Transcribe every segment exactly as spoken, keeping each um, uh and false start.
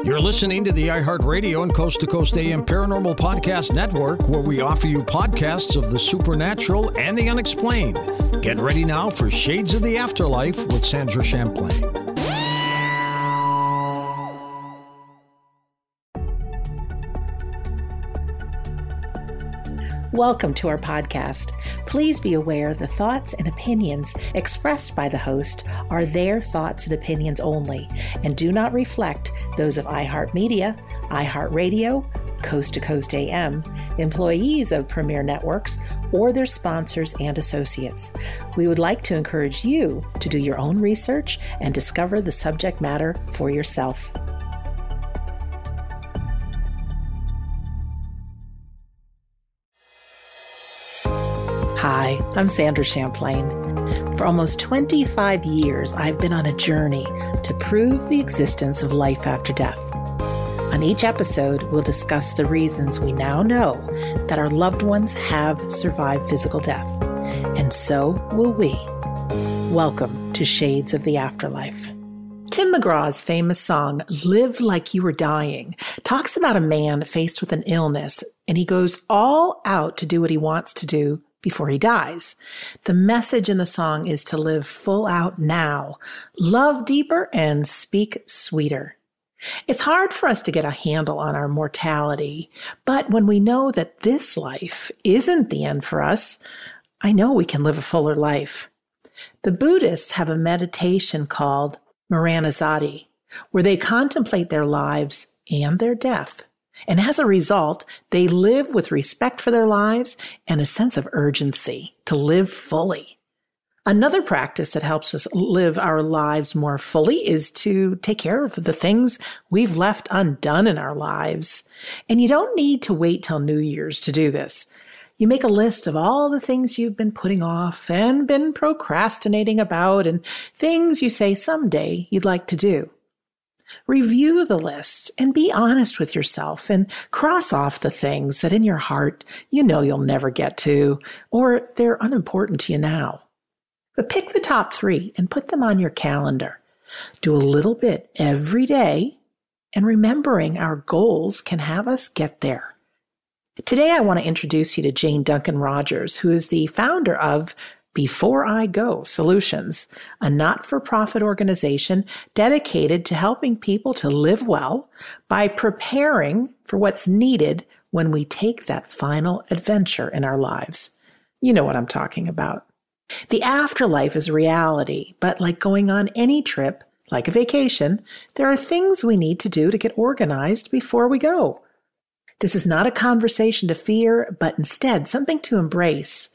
You're listening to the iHeartRadio and Coast to Coast A M Paranormal Podcast Network, where we offer you podcasts of the supernatural and the unexplained. Get ready now for Shades of the Afterlife with Sandra Champlain. Welcome to our podcast. Please be aware the thoughts and opinions expressed by the host are their thoughts and opinions only and do not reflect those of iHeartMedia, iHeartRadio, Coast to Coast A M, employees of Premier Networks, or their sponsors and associates. We would like to encourage you to do your own research and discover the subject matter for yourself. Hi, I'm Sandra Champlain. For almost twenty-five years, I've been on a journey to prove the existence of life after death. On each episode, we'll discuss the reasons we now know that our loved ones have survived physical death, and so will we. Welcome to Shades of the Afterlife. Tim McGraw's famous song, Live Like You Were Dying, talks about a man faced with an illness, and he goes all out to do what he wants to do before he dies. The message in the song is to live full out now, love deeper, and speak sweeter. It's hard for us to get a handle on our mortality, but when we know that this life isn't the end for us, I know we can live a fuller life. The Buddhists have a meditation called Maranazati, where they contemplate their lives and their death. And as a result, they live with respect for their lives and a sense of urgency to live fully. Another practice that helps us live our lives more fully is to take care of the things we've left undone in our lives. And you don't need to wait till New Year's to do this. You make a list of all the things you've been putting off and been procrastinating about and things you say someday you'd like to do. Review the list and be honest with yourself and cross off the things that in your heart you know you'll never get to, or they're unimportant to you now. But pick the top three and put them on your calendar. Do a little bit every day, and remembering our goals can have us get there. Today I want to introduce you to Jane Duncan Rogers, who is the founder of Before I Go Solutions, a not-for-profit organization dedicated to helping people to live well by preparing for what's needed when we take that final adventure in our lives. You know what I'm talking about. The afterlife is reality, but like going on any trip, like a vacation, there are things we need to do to get organized before we go. This is not a conversation to fear, but instead something to embrace,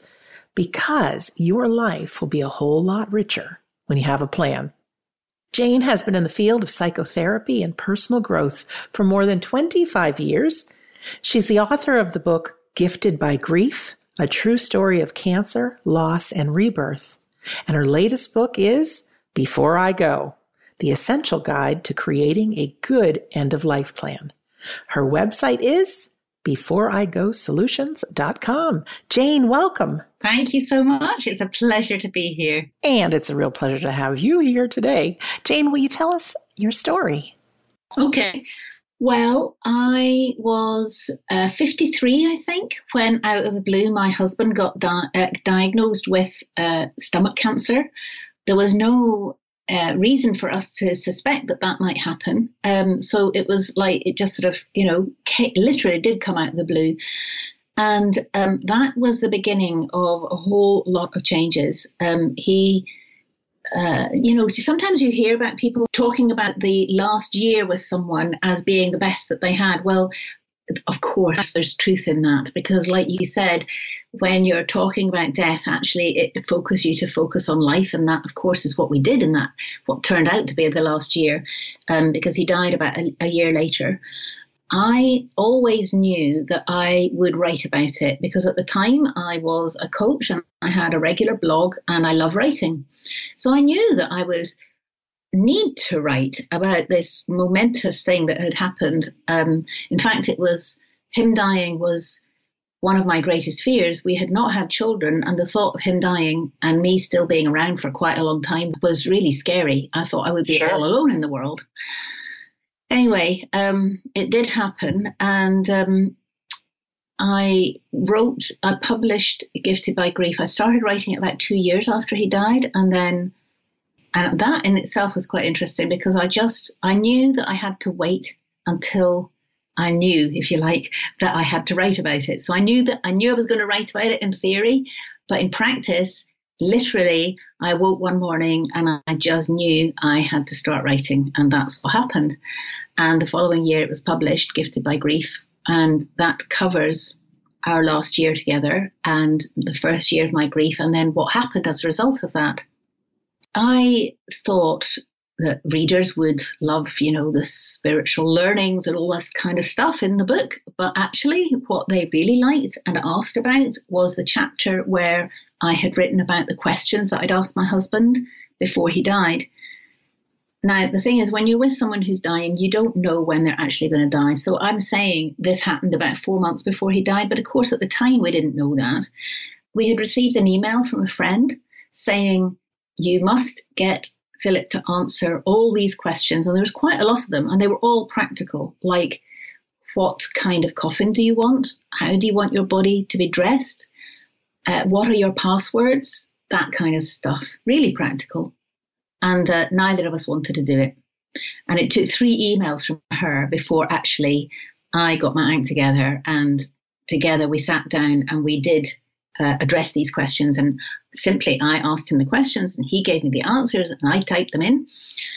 because your life will be a whole lot richer when you have a plan. Jane has been in the field of psychotherapy and personal growth for more than twenty-five years. She's the author of the book Gifted by Grief, A True Story of Cancer, Loss, and Rebirth. And her latest book is Before I Go, The Essential Guide to Creating a Good End-of-Life Plan. Her website is before I go solutions dot com. Jane, welcome. Thank you so much. It's a pleasure to be here. And it's a real pleasure to have you here today. Jane, will you tell us your story? Okay. Well, I was uh, fifty-three, I think, when out of the blue, my husband got di- uh, diagnosed with uh, stomach cancer. There was no uh, reason for us to suspect that that might happen. Um, so it was like it just sort of, you know, came, literally did come out of the blue. And um, that was the beginning of a whole lot of changes. Um, he, uh, you know, sometimes you hear about people talking about the last year with someone as being the best that they had. Well, of course, there's truth in that, because like you said, when you're talking about death, actually, it focuses you to focus on life. And that, of course, is what we did in that, what turned out to be the last year, um, because he died about a, a year later. I always knew that I would write about it, because at the time I was a coach and I had a regular blog and I love writing. So I knew that I would need to write about this momentous thing that had happened. Um, in fact, it was him dying was one of my greatest fears. We had not had children, and the thought of him dying and me still being around for quite a long time was really scary. I thought I would be Sure. all alone in the world. anyway, um, it did happen. And um, I wrote, I published Gifted by Grief. I started writing it about two years after he died. And then, and that in itself was quite interesting because I just, I knew that I had to wait until I knew, if you like, that I had to write about it. So I knew that I knew I was going to write about it in theory, but in practice, literally, I woke one morning and I just knew I had to start writing, and that's what happened. And the following year it was published, Gifted by Grief, and that covers our last year together and the first year of my grief, and then what happened as a result of that. I thought that readers would love, you know, the spiritual learnings and all this kind of stuff in the book. But actually what they really liked and asked about was the chapter where I had written about the questions that I'd asked my husband before he died. Now, the thing is, when you're with someone who's dying, you don't know when they're actually going to die. So I'm saying this happened about four months before he died. But of course, at the time, we didn't know that. We had received an email from a friend saying, you must get Philip to answer all these questions. And there was quite a lot of them. And they were all practical, like, what kind of coffin do you want? How do you want your body to be dressed? Uh, what are your passwords? That kind of stuff. Really practical. And uh, neither of us wanted to do it. And it took three emails from her before actually I got my act together. And together we sat down and we did uh, address these questions. And simply I asked him the questions and he gave me the answers and I typed them in.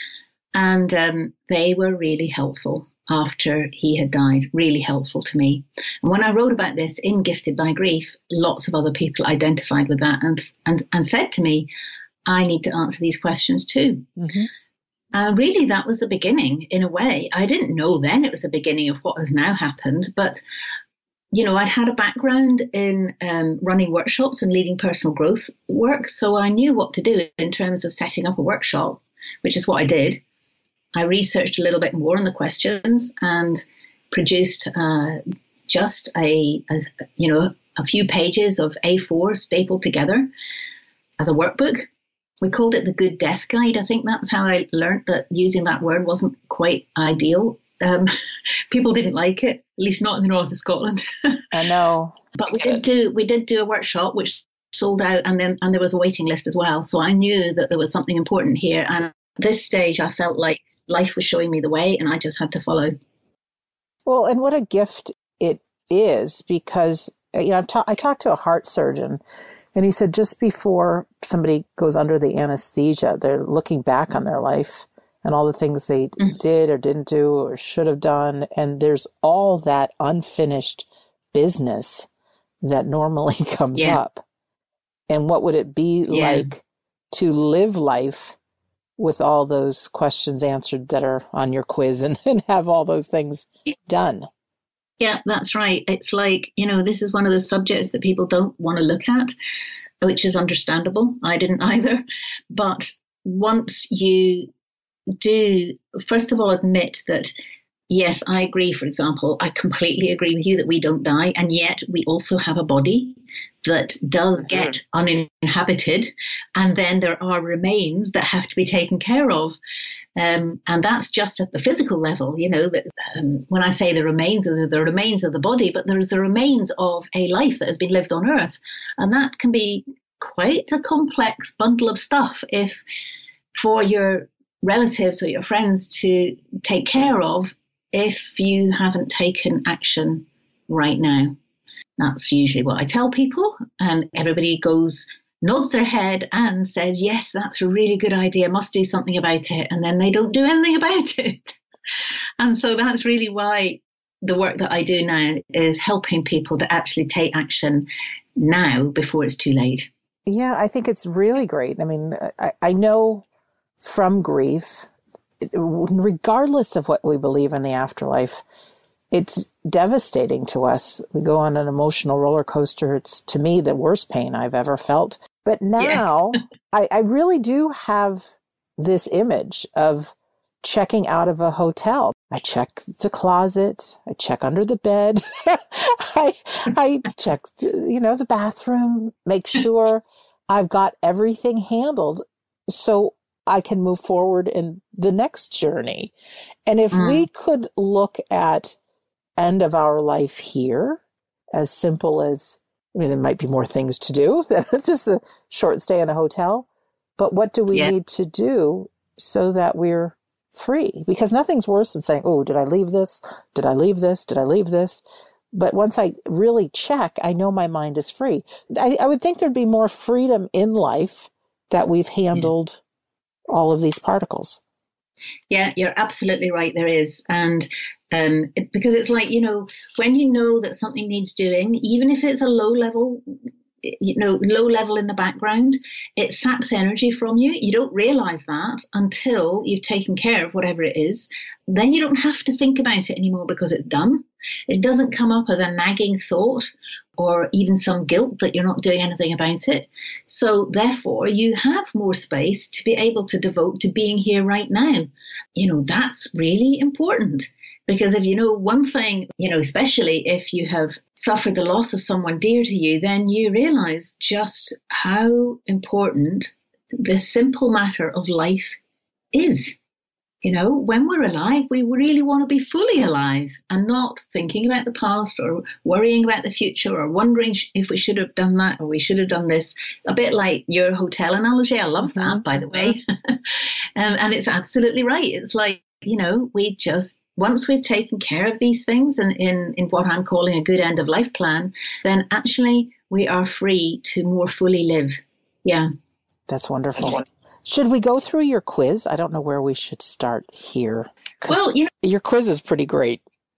And um, they were really helpful after he had died, really helpful to me. And when I wrote about this in Gifted by Grief, lots of other people identified with that and and, and said to me, I need to answer these questions too. Mm-hmm. And really, that was the beginning, in a way. I didn't know then it was the beginning of what has now happened. But, you know, I'd had a background in um, running workshops and leading personal growth work. So I knew what to do in terms of setting up a workshop, which is what I did. I researched a little bit more on the questions and produced uh, just a, a, you know, a few pages of A four stapled together as a workbook. We called it the Good Death Guide. I think that's how I learned that using that word wasn't quite ideal. Um, people didn't like it, at least not in the north of Scotland. I know. But we did do we did do a workshop which sold out, and then and there was a waiting list as well. So I knew that there was something important here. And at this stage, I felt like life was showing me the way, and I just had to follow. Well, and what a gift it is, because you know I've ta- I talked to a heart surgeon. And he said just before somebody goes under the anesthesia, they're looking back on their life and all the things they mm. did or didn't do or should have done. And there's all that unfinished business that normally comes yeah. up. And what would it be yeah. like to live life with all those questions answered that are on your quiz and, and have all those things yeah. done? Yeah, that's right. It's like, you know, this is one of the subjects that people don't want to look at, which is understandable. I didn't either. But once you do, first of all, admit that, yes, I agree, for example, I completely agree with you that we don't die. And yet we also have a body that does get uninhabited. And then there are remains that have to be taken care of. Um, and that's just at the physical level, you know, that um, when I say the remains, those are the remains of the body, but there's the remains of a life that has been lived on earth. And that can be quite a complex bundle of stuff if for your relatives or your friends to take care of if you haven't taken action right now. That's usually what I tell people, and everybody goes, nods their head and says, yes, that's a really good idea, must do something about it. And then they don't do anything about it. And so that's really why the work that I do now is helping people to actually take action now before it's too late. Yeah, I think it's really great. I mean, I, I know from grief, regardless of what we believe in the afterlife, it's devastating to us. We go on an emotional roller coaster. It's, to me, the worst pain I've ever felt. But now yes. I, I really do have this image of checking out of a hotel. I check the closet. I check under the bed. I I check, you know, the bathroom, make sure I've got everything handled. So I can move forward in the next journey. And if mm. we could look at end of our life here, as simple as, I mean, there might be more things to do than just a short stay in a hotel. But what do we yeah. need to do so that we're free? Because nothing's worse than saying, oh, did I leave this? Did I leave this? Did I leave this? But once I really check, I know my mind is free. I, I would think there'd be more freedom in life that we've handled yeah. all of these particles. Yeah, you're absolutely right. There is. And um, it, because it's like, you know, when you know that something needs doing, even if it's a low level, you know, low level in the background, it saps energy from you. You don't realize that until you've taken care of whatever it is. Then you don't have to think about it anymore because it's done. It doesn't come up as a nagging thought or even some guilt that you're not doing anything about it. So therefore, you have more space to be able to devote to being here right now. You know, that's really important. Because if you know one thing, you know, especially if you have suffered the loss of someone dear to you, then you realize just how important the simple matter of life is. You know, when we're alive, we really want to be fully alive and not thinking about the past or worrying about the future or wondering if we should have done that or we should have done this. A bit like your hotel analogy. I love that, by the way. um, and it's absolutely right. It's like, you know, we just, once we've taken care of these things and in, in what I'm calling a good end of life plan, then actually we are free to more fully live. Yeah. That's wonderful. Should we go through your quiz? I don't know where we should start here. Well, you know, your quiz is pretty great.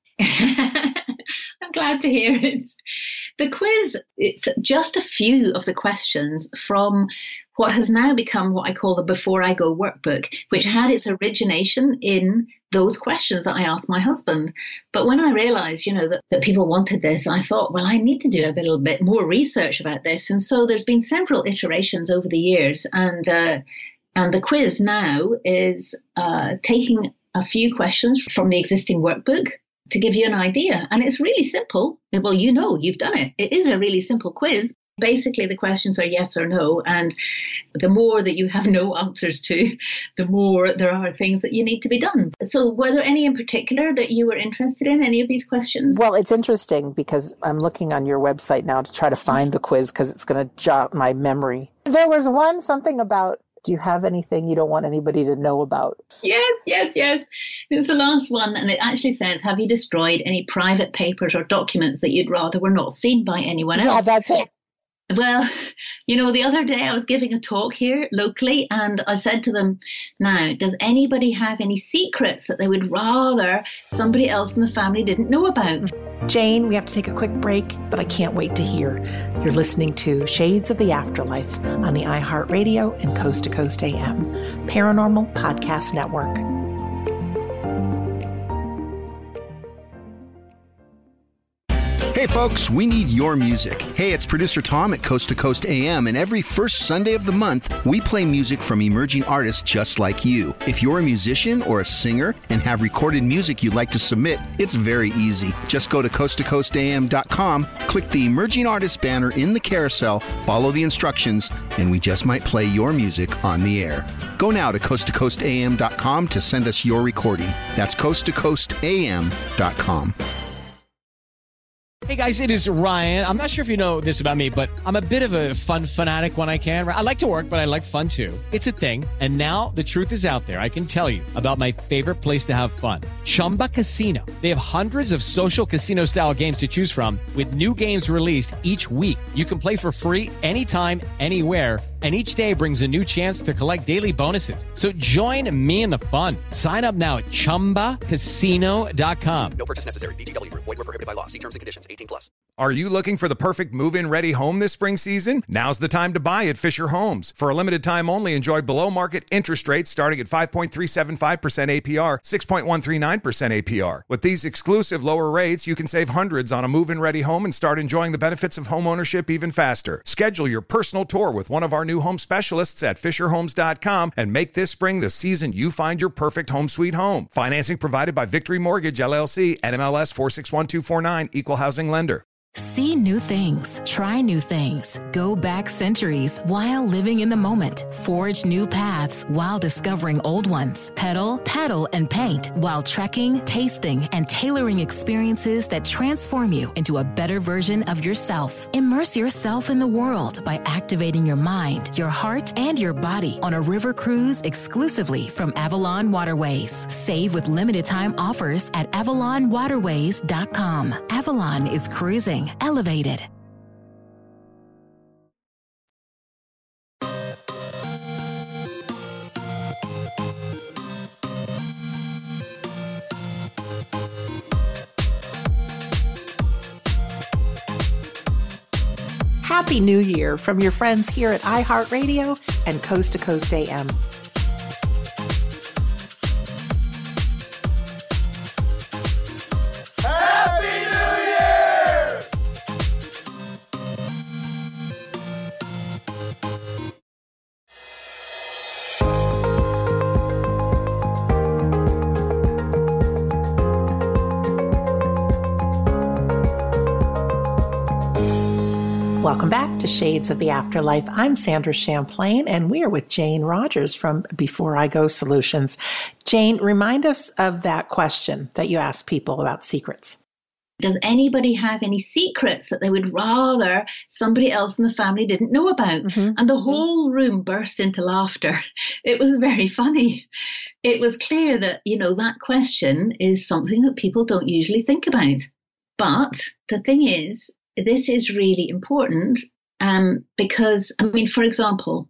I'm glad to hear it. The quiz, it's just a few of the questions from what has now become what I call the Before I Go workbook, which had its origination in those questions that I asked my husband. But when I realized, you know, that, that people wanted this, I thought, well, I need to do a little bit more research about this. And so there's been several iterations over the years. And, uh, and the quiz now is uh, taking a few questions from the existing workbook to give you an idea. And it's really simple. Well, you know, you've done it. It is a really simple quiz. Basically, the questions are yes or no. And the more that you have no answers to, the more there are things that you need to be done. So were there any in particular that you were interested in, any of these questions? Well, it's interesting because I'm looking on your website now to try to find the quiz because it's going to jog my memory. There was one, something about, do you have anything you don't want anybody to know about? Yes, yes, yes. It's the last one. And it actually says, have you destroyed any private papers or documents that you'd rather were not seen by anyone else? Yeah, that's it. Well, you know, the other day I was giving a talk here locally and I said to them, now, does anybody have any secrets that they would rather somebody else in the family didn't know about? Jane, we have to take a quick break, but I can't wait to hear. You're listening to Shades of the Afterlife on the iHeartRadio and Coast to Coast A M Paranormal Podcast Network. Hey folks, we need your music. Hey, it's producer Tom at Coast to Coast A M, and every first Sunday of the month, we play music from emerging artists just like you. If you're a musician or a singer and have recorded music you'd like to submit, it's very easy. Just go to coast to coast a m dot com, click the Emerging Artist banner in the carousel, follow the instructions, and we just might play your music on the air. Go now to coast to coast a m dot com to send us your recording. That's coast to coast a m dot com. Hey guys, it is Ryan. I'm not sure if you know this about me, but I'm a bit of a fun fanatic when I can. I like to work, but I like fun too. It's a thing. And now the truth is out there. I can tell you about my favorite place to have fun. Chumba Casino. They have hundreds of social casino style games to choose from with new games released each week. You can play for free anytime, anywhere. And each day brings a new chance to collect daily bonuses. So join me in the fun. Sign up now at chumba casino dot com. No purchase necessary. V G W. Void where prohibited by law. See terms and conditions. eighteen plus. Are you looking for the perfect move-in ready home this spring season? Now's the time to buy at Fisher Homes. For a limited time only, enjoy below-market interest rates starting at five point three seven five percent A P R, six point one three nine percent A P R. With these exclusive lower rates, you can save hundreds on a move-in ready home and start enjoying the benefits of home ownership even faster. Schedule your personal tour with one of our new home specialists at fisher homes dot com and make this spring the season you find your perfect home sweet home. Financing provided by Victory Mortgage, L L C, N M L S four six one two four nine, Equal Housing Lender. See new things, try new things, go back centuries while living in the moment, forge new paths while discovering old ones, pedal, paddle, and paint while trekking, tasting, and tailoring experiences that transform you into a better version of yourself. Immerse yourself in the world by activating your mind, your heart, and your body on a river cruise exclusively from Avalon Waterways. Save with limited time offers at avalon waterways dot com. Avalon is cruising elevated. Happy New Year from your friends here at iHeartRadio and Coast to Coast A M. Welcome back to Shades of the Afterlife. I'm Sandra Champlain, and we are with Jane Rogers from Before I Go Solutions. Jane, remind us of that question that you asked people about secrets. Does anybody have any secrets that they would rather somebody else in the family didn't know about? Mm-hmm. And the whole room burst into laughter. It was very funny. It was clear that, you know, that question is something that people don't usually think about. But the thing is, this is really important um, because, I mean, for example,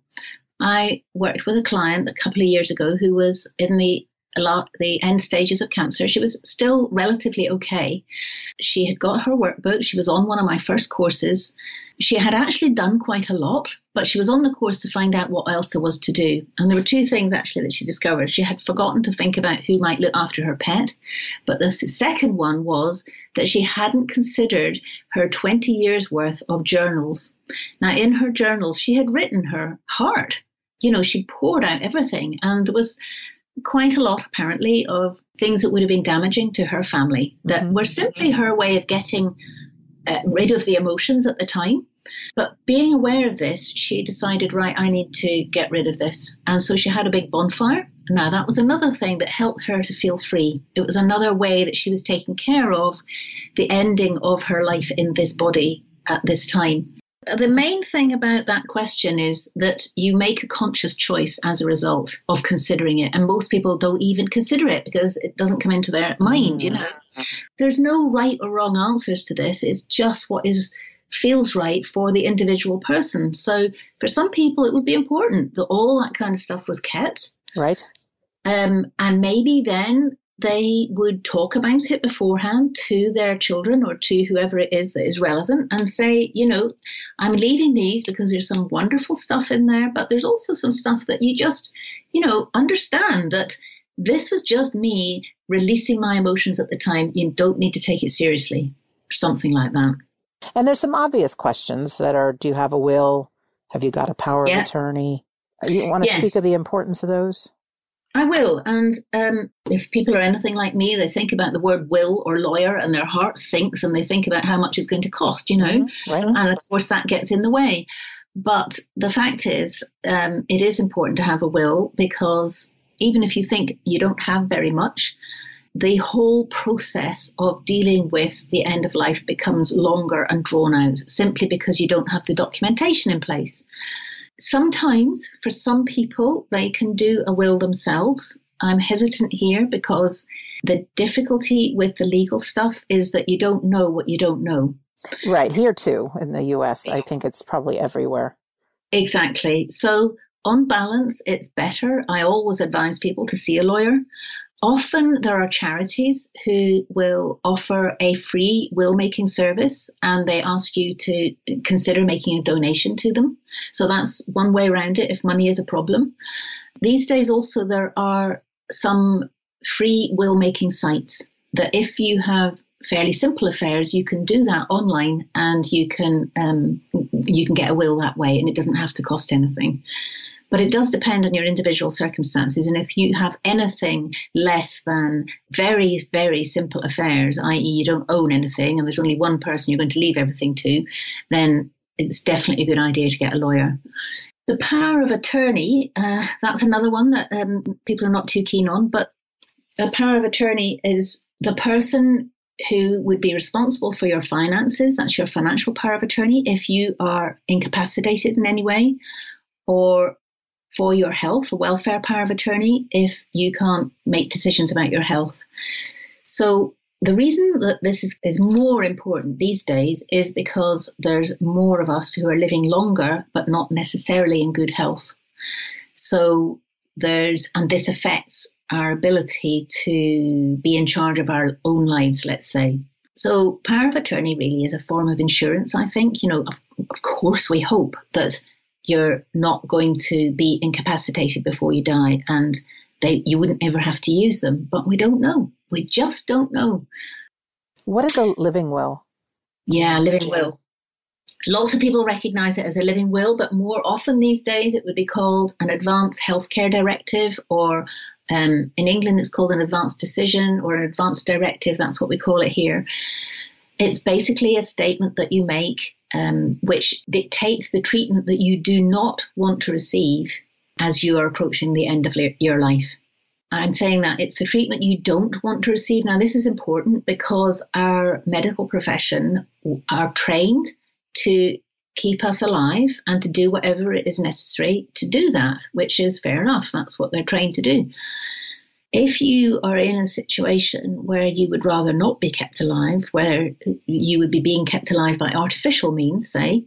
I worked with a client a couple of years ago who was in the a lot the end stages of cancer. She was still relatively okay. She had got her workbook. She was on one of my first courses. She had actually done quite a lot, but she was on the course to find out what else there was to do. And there were two things actually that she discovered. She had forgotten to think about who might look after her pet. But the th- second one was that she hadn't considered her twenty years worth of journals. Now, in her journals, she had written her heart. You know, she poured out everything, and there was quite a lot, apparently, of things that would have been damaging to her family that mm-hmm. were simply her way of getting uh, rid of the emotions at the time. But being aware of this, she decided, right, I need to get rid of this. And so she had a big bonfire. Now, that was another thing that helped her to feel free. It was another way that she was taking care of the ending of her life in this body at this time. The main thing about that question is that you make a conscious choice as a result of considering it. And most people don't even consider it because it doesn't come into their mind, you know. There's no right or wrong answers to this. It's just what is feels right for the individual person. So for some people, it would be important that all that kind of stuff was kept. Right. Um, and maybe then they would talk about it beforehand to their children or to whoever it is that is relevant and say, you know, I'm leaving these because there's some wonderful stuff in there, but there's also some stuff that you just, you know, understand that this was just me releasing my emotions at the time. You don't need to take it seriously, or something like that. And there's some obvious questions that are, do you have a will? Have you got a power yeah. of attorney? You want to yes. speak of the importance of those? I will. And um, if people are anything like me, they think about the word will or lawyer and their heart sinks and they think about how much it's going to cost, you know, mm-hmm. right. and of course that gets in the way. But the fact is, um, it is important to have a will because even if you think you don't have very much, the whole process of dealing with the end of life becomes longer and drawn out simply because you don't have the documentation in place. Sometimes, for some people, they can do a will themselves. I'm hesitant here because the difficulty with the legal stuff is that you don't know what you don't know. Right, here too, in the U S. I think it's probably everywhere. Exactly. So, on balance, it's better. I always advise people to see a lawyer. Often there are charities who will offer a free will-making service and they ask you to consider making a donation to them. So that's one way around it if money is a problem. These days also there are some free will-making sites that if you have fairly simple affairs, you can do that online and you can um, you can get a will that way and it doesn't have to cost anything. But it does depend on your individual circumstances. And if you have anything less than very, very simple affairs, that is you don't own anything and there's only one person you're going to leave everything to, then it's definitely a good idea to get a lawyer. The power of attorney, uh, that's another one that um, people are not too keen on. But the power of attorney is the person who would be responsible for your finances. That's your financial power of attorney if you are incapacitated in any way, or for your health, a welfare power of attorney if you can't make decisions about your health. So the reason that this is, is more important these days is because there's more of us who are living longer, but not necessarily in good health. So there's, and this affects our ability to be in charge of our own lives, let's say. So power of attorney really is a form of insurance, I think. You know, of, of course, we hope that you're not going to be incapacitated before you die and they, you wouldn't ever have to use them. But we don't know. We just don't know. What is a living will? Yeah, living will. Lots of people recognize it as a living will, but more often these days it would be called an advance healthcare directive, or um, in England it's called an advance decision or an advance directive. That's what we call it here. It's basically a statement that you make um, which dictates the treatment that you do not want to receive as you are approaching the end of your life. I'm saying that it's the treatment you don't want to receive. Now, this is important because our medical profession are trained to keep us alive and to do whatever it is necessary to do that, which is fair enough. That's what they're trained to do. If you are in a situation where you would rather not be kept alive, where you would be being kept alive by artificial means, say,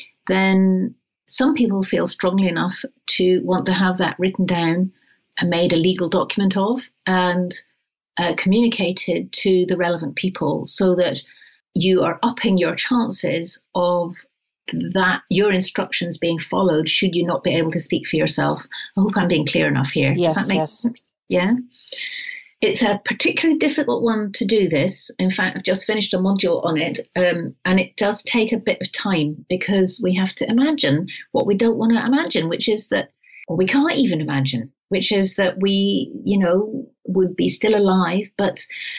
then some people feel strongly enough to want to have that written down and made a legal document of and uh, communicated to the relevant people so that you are upping your chances of that your instructions being followed should you not be able to speak for yourself. I hope I'm being clear enough here. Yes, Does that make yes. sense? Yeah. It's a particularly difficult one to do this. In fact, I've just finished a module on it, um, and it does take a bit of time because we have to imagine what we don't want to imagine, which is that, or we can't even imagine, which is that we, you know, would be still alive, but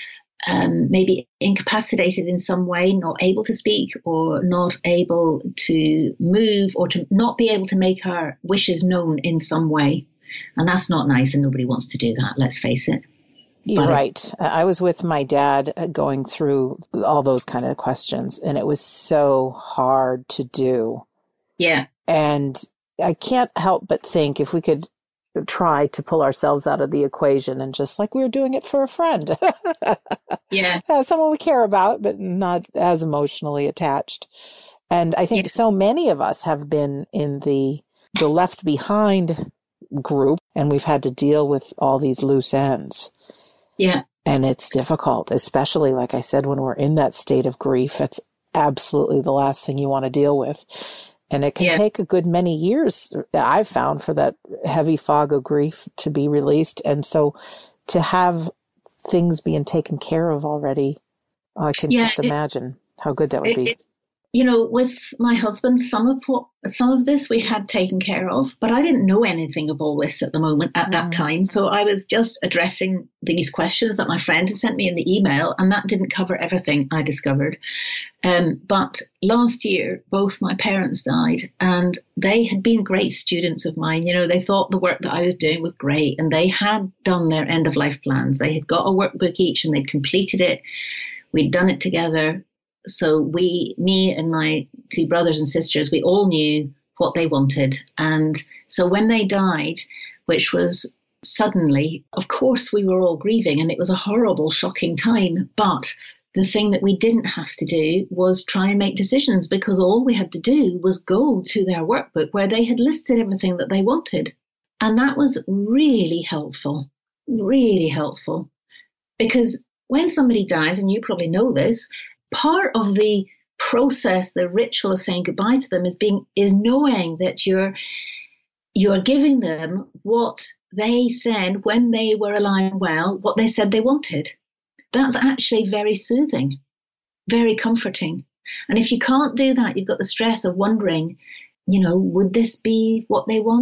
um, maybe incapacitated in some way, not able to speak or not able to move or to not be able to make our wishes known in some way. And that's not nice, and nobody wants to do that, let's face it. You're But right. I was with my dad going through all those kind of questions, and it was so hard to do. Yeah. And I can't help but think if we could try to pull ourselves out of the equation and just like we were doing it for a friend. Yeah. Uh, someone we care about, but not as emotionally attached. And I think Yeah. so many of us have been in the the left behind group, and we've had to deal with all these loose ends. Yeah. And it's difficult, especially, like I said, when we're in that state of grief. It's absolutely the last thing you want to deal with. And it can Yeah. take a good many years, I've found, for that heavy fog of grief to be released. And so to have things being taken care of already, I can Yeah, just it- imagine how good that would It- be. it- you know, with my husband, some of what some of this we had taken care of, but I didn't know anything of all this at the moment at that time. So I was just addressing these questions that my friend had sent me in the email, and that didn't cover everything I discovered. Um, but last year, both my parents died, and they had been great students of mine. You know, they thought the work that I was doing was great, and they had done their end of life plans. They had got a workbook each, and they'd completed it. We'd done it together. So we, me and my two brothers and sisters, we all knew what they wanted. And so when they died, which was suddenly, of course, we were all grieving, and it was a horrible, shocking time. But the thing that we didn't have to do was try and make decisions, because all we had to do was go to their workbook where they had listed everything that they wanted. And that was really helpful, really helpful. Because when somebody dies, and you probably know this, part of the process, the ritual of saying goodbye to them is being is knowing that you're you're giving them what they said when they were alive and well, what they said they wanted. That's actually very soothing, very comforting. And if you can't do that, you've got the stress of wondering, you know, would this be what they want?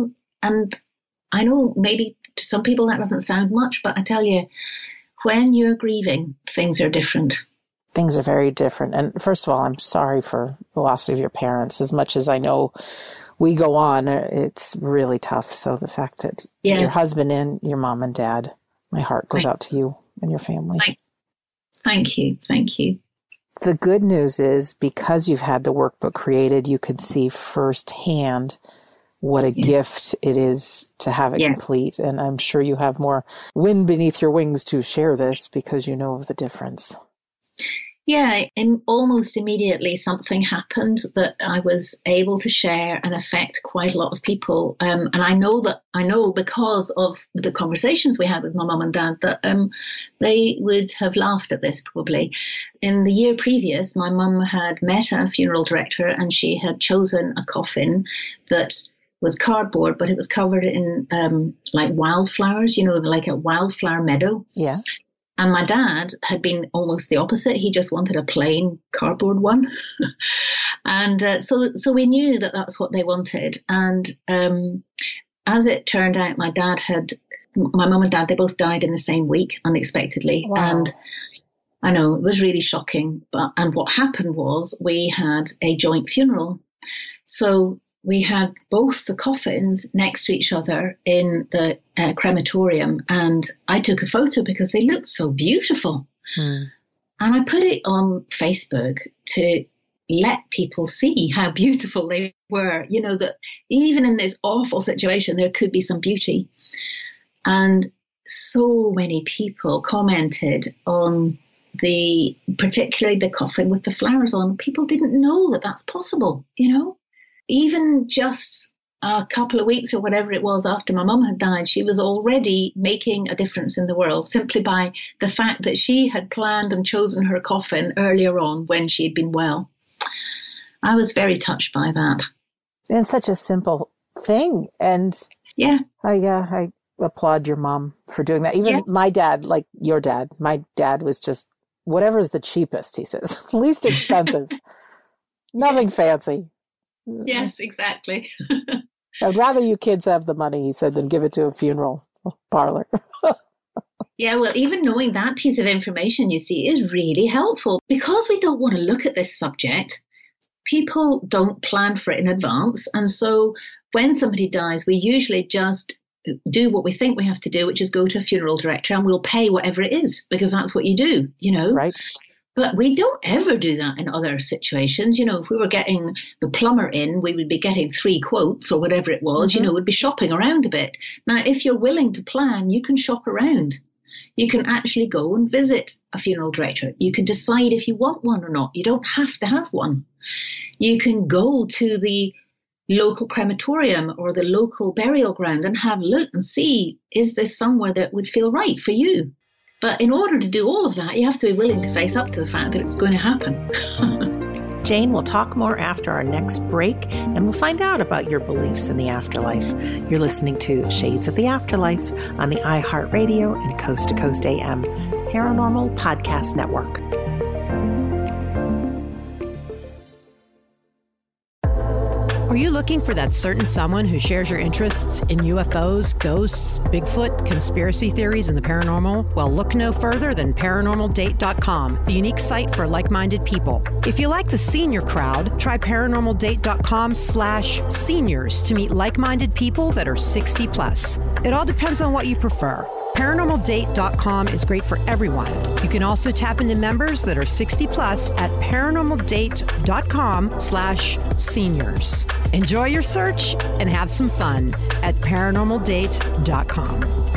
and I know maybe to some people that doesn't sound much, but I tell you, when you're grieving, things are different. Things are very different. And first of all, I'm sorry for the loss of your parents. As much as I know we go on, it's really tough. So the fact that yeah. your husband and your mom and dad, my heart goes Thanks. out to you and your family. Thank you. Thank you. The good news is, because you've had the workbook created, you can see firsthand what a yeah. gift it is to have it yeah. complete. And I'm sure you have more wind beneath your wings to share this because you know of the difference. Yeah, and almost immediately something happened that I was able to share and affect quite a lot of people. Um, and I know that I know because of the conversations we had with my mum and dad that um, they would have laughed at this probably. In the year previous, my mum had met a funeral director and she had chosen a coffin that was cardboard, but it was covered in um, like wildflowers, you know, like a wildflower meadow. Yeah. And my dad had been almost the opposite. He just wanted a plain cardboard one. and uh, so so we knew that that's what they wanted. And um, as it turned out, my dad had, my mum and dad, they both died in the same week, unexpectedly. Wow. And I know, it was really shocking. But And what happened was we had a joint funeral. So we had both the coffins next to each other in the uh, crematorium, and I took a photo because they looked so beautiful. Hmm. And I put it on Facebook to let people see how beautiful they were, you know, that even in this awful situation, there could be some beauty. And so many people commented on the, particularly the coffin with the flowers on. People didn't know that that's possible, you know. Even just a couple of weeks or whatever it was after my mum had died, she was already making a difference in the world simply by the fact that she had planned and chosen her coffin earlier on when she had been well. I was very touched by that. And such a simple thing. And yeah, I, uh, I applaud your mom for doing that. Even yeah. my dad, like your dad, my dad was just, whatever's the cheapest, he says, least expensive, nothing fancy. Yes, exactly. I'd rather you kids have the money, he said, than give it to a funeral parlor. Yeah, well, even knowing that piece of information, you see, is really helpful. Because we don't want to look at this subject, people don't plan for it in advance. And so when somebody dies, we usually just do what we think we have to do, which is go to a funeral director and we'll pay whatever it is, because that's what you do, you know. Right. But we don't ever do that in other situations. You know, if we were getting the plumber in, we would be getting three quotes or whatever it was, mm-hmm. you know, we'd be shopping around a bit. Now, if you're willing to plan, you can shop around. You can actually go and visit a funeral director. You can decide if you want one or not. You don't have to have one. You can go to the local crematorium or the local burial ground and have a look and see, is this somewhere that would feel right for you? But in order to do all of that, you have to be willing to face up to the fact that it's going to happen. Jane will talk more after our next break, and we'll find out about your beliefs in the afterlife. You're listening to Shades of the Afterlife on the iHeartRadio and Coast to Coast A M Paranormal Podcast Network. Are you looking for that certain someone who shares your interests in U F Os, ghosts, Bigfoot, conspiracy theories, and the paranormal? Well, look no further than paranormal date dot com, the unique site for like-minded people. If you like the senior crowd, try paranormal date dot com slash seniors to meet like-minded people that are sixty plus. It all depends on what you prefer. paranormal date dot com is great for everyone. You can also tap into members that are sixty plus at paranormal date dot com slash seniors. Enjoy your search and have some fun at paranormal date dot com.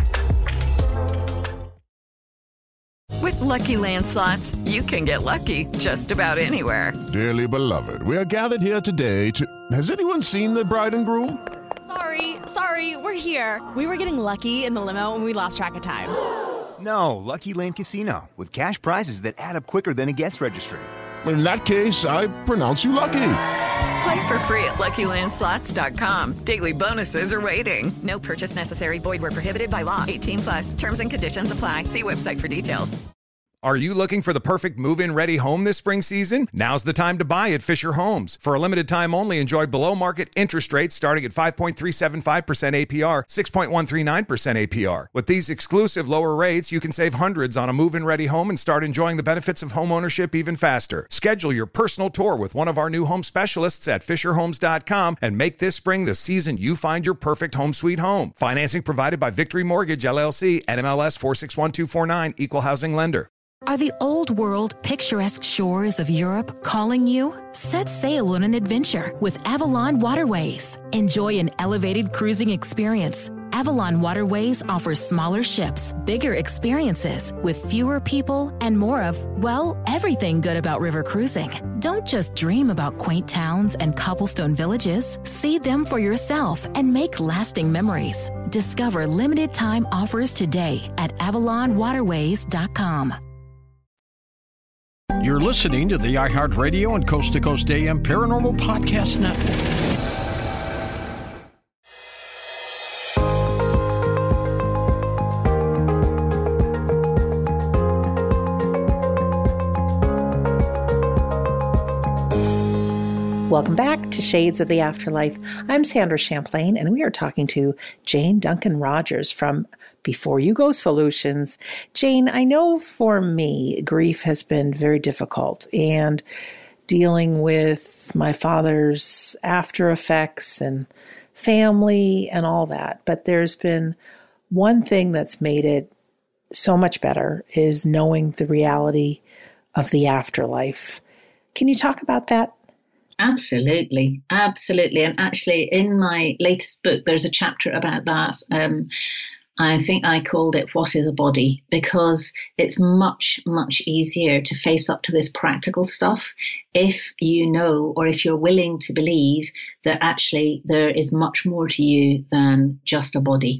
With Lucky Land Slots, you can get lucky just about anywhere. Dearly beloved, we are gathered here today to... Has anyone seen the bride and groom? Sorry, sorry, we're here. We were getting lucky in the limo and we lost track of time. No, Lucky Land Casino, with cash prizes that add up quicker than a guest registry. In that case, I pronounce you lucky. Play for free at lucky land slots dot com. Daily bonuses are waiting. No purchase necessary. Void where prohibited by law. eighteen plus. Terms and conditions apply. See website for details. Are you looking for the perfect move-in ready home this spring season? Now's the time to buy at Fisher Homes. For a limited time only, enjoy below-market interest rates starting at five point three seven five percent A P R, six point one three nine percent A P R. With these exclusive lower rates, you can save hundreds on a move-in ready home and start enjoying the benefits of home ownership even faster. Schedule your personal tour with one of our new home specialists at fisher homes dot com and make this spring the season you find your perfect home sweet home. Financing provided by Victory Mortgage, L L C, N M L S four six one two four nine, Equal Housing Lender. Are the old world, picturesque shores of Europe calling you? Set sail on an adventure with Avalon Waterways. Enjoy an elevated cruising experience. Avalon Waterways offers smaller ships, bigger experiences, with fewer people and more of, well, everything good about river cruising. Don't just dream about quaint towns and cobblestone villages. See them for yourself and make lasting memories. Discover limited time offers today at avalon waterways dot com. You're listening to the iHeartRadio and Coast to Coast A M Paranormal Podcast Network. Welcome back to Shades of the Afterlife. I'm Sandra Champlain, and we are talking to Jane Duncan Rogers from Before You Go Solutions. Jane, I know for me, grief has been very difficult, and dealing with my father's after effects and family and all that. But there's been one thing that's made it so much better is knowing the reality of the afterlife. Can you talk about that? Absolutely. Absolutely. And actually, in my latest book, there's a chapter about that. Um, I think I called it What is a Body? Because it's much, much easier to face up to this practical stuff if you know, or if you're willing to believe that actually there is much more to you than just a body,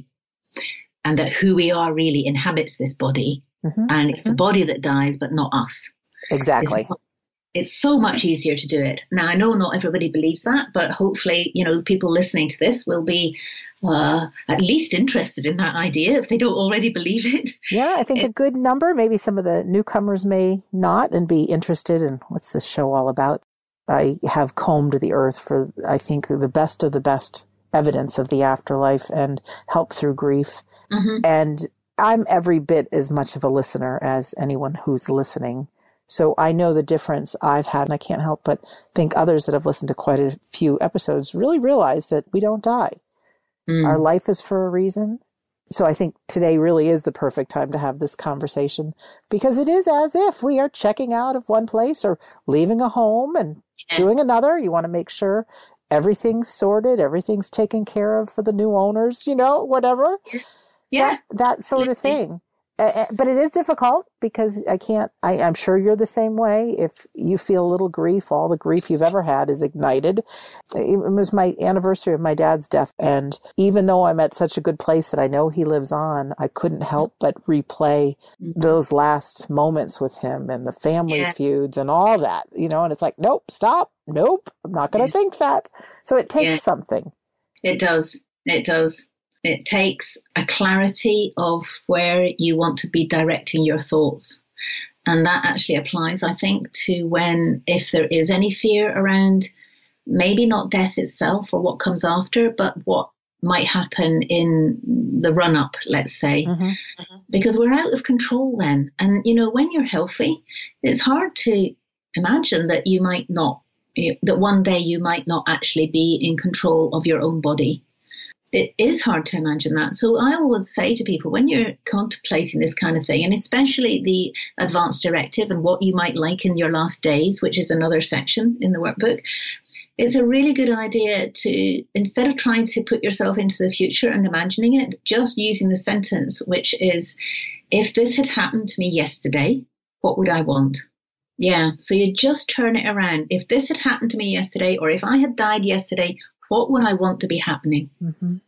and that who we are really inhabits this body. Mm-hmm. And it's mm-hmm. the body that dies, but not us. Exactly. It's It's so much easier to do it. Now, I know not everybody believes that, but hopefully, you know, people listening to this will be uh, at least interested in that idea if they don't already believe it. Yeah, I think it, a good number. Maybe some of the newcomers may not and be interested in what's this show all about. I have combed the earth for, I think, the best of the best evidence of the afterlife and help through grief. Mm-hmm. And I'm every bit as much of a listener as anyone who's listening. So I know the difference I've had, and I can't help but think others that have listened to quite a few episodes really realize that we don't die. Mm. Our life is for a reason. So I think today really is the perfect time to have this conversation, because it is as if we are checking out of one place or leaving a home and yeah. doing another. You want to make sure everything's sorted, everything's taken care of for the new owners, you know, whatever. Yeah. That, that sort of thing. Uh, but it is difficult because I can't, I, I'm sure you're the same way. If you feel a little grief, all the grief you've ever had is ignited. It was my anniversary of my dad's death. And even though I'm at such a good place that I know he lives on, I couldn't help but replay those last moments with him and the family yeah. feuds and all that, you know, and it's like, nope, stop. Nope. I'm not going to yeah. think that. So it takes yeah. something. It does. It does. It takes a clarity of where you want to be directing your thoughts. And that actually applies, I think, to when, if there is any fear around maybe not death itself or what comes after, but what might happen in the run-up, let's say, mm-hmm. because we're out of control then. And, you know, when you're healthy, it's hard to imagine that you might not, that one day you might not actually be in control of your own body. It is hard to imagine that. So I always say to people, when you're contemplating this kind of thing, and especially the advance directive and what you might like in your last days, which is another section in the workbook, it's a really good idea to, instead of trying to put yourself into the future and imagining it, just using the sentence, which is, if this had happened to me yesterday, what would I want? Yeah, so you just turn it around. If this had happened to me yesterday, or if I had died yesterday, what would I want to be happening? Mm-hmm.